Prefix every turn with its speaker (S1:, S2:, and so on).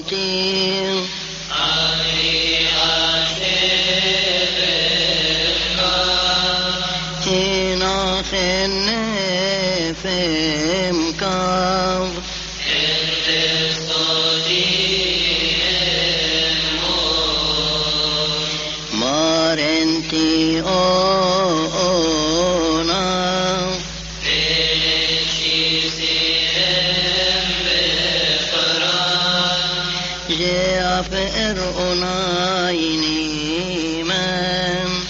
S1: صوتي هنا خني في مكاظ مارنتي اونا جاء فئر أنايني من